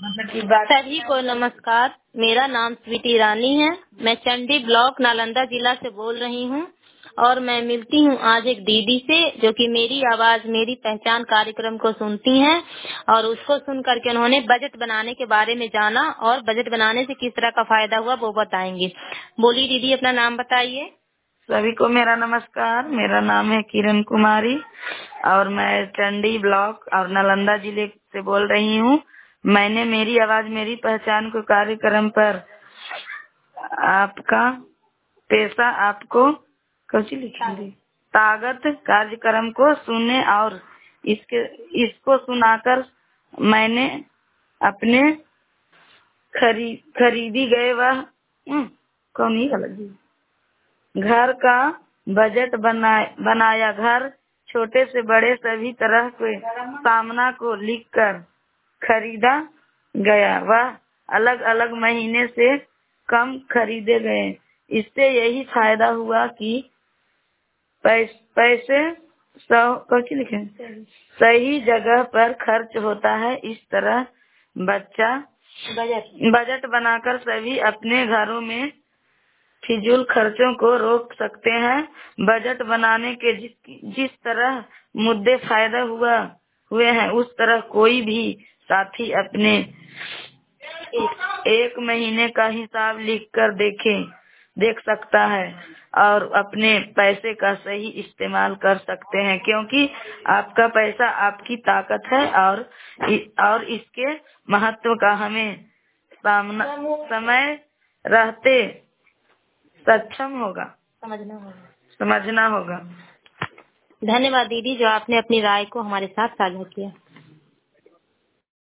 सभी को नमस्कार। मेरा नाम स्वीटी रानी है। मैं चंडी ब्लॉक नालंदा जिला से बोल रही हूँ और मैं मिलती हूँ आज एक दीदी से जो कि मेरी आवाज मेरी पहचान कार्यक्रम को सुनती हैं और उसको सुन करके उन्होंने बजट बनाने के बारे में जाना और बजट बनाने से किस तरह का फायदा हुआ वो बताएंगी। बोलिए दीदी, अपना नाम बताइए। सभी को मेरा नमस्कार। मेरा नाम है किरण कुमारी और मैं चंडी ब्लॉक और नालंदा जिले से बोल रही हूँ। मैंने मेरी आवाज मेरी पहचान को कार्यक्रम पर आपका पैसा आपको कैसी लिखेंगे ताकत कार्यक्रम को सुने और इसको सुनाकर मैंने अपने खरीदी गए वह कौन ही गलत जी घर का बजट बनाया। घर छोटे से बड़े सभी तरह के सामना को लिखकर खरीदा गया। वह अलग अलग महीने से कम खरीदे गए। इससे यही फायदा हुआ कि पैसे लिखे सही जगह पर खर्च होता है। इस तरह बजट बनाकर सभी अपने घरों में फिजूल खर्चों को रोक सकते हैं। बजट बनाने के जिस तरह मुद्दे फायदा हुए हैं उस तरह कोई भी साथी अपने एक महीने का हिसाब लिखकर देख सकता है और अपने पैसे का सही इस्तेमाल कर सकते हैं, क्योंकि आपका पैसा आपकी ताकत है और इसके महत्व का हमें समय रहते सक्षम समझना होगा। धन्यवाद दीदी जो आपने अपनी राय को हमारे साथ साझा किया।